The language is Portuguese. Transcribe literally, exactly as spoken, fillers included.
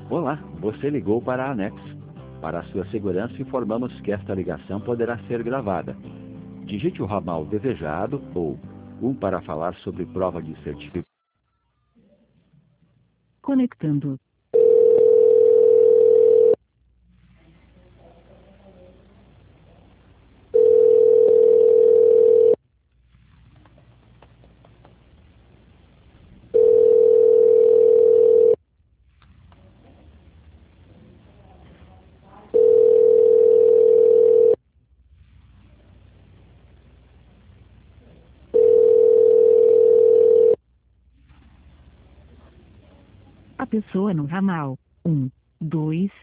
Olá, você ligou para a Anex. Para a sua segurança, informamos que esta ligação poderá ser gravada. Digite o ramal desejado ou um para falar sobre prova de certificado. Conectando. A pessoa no ramal um, dois,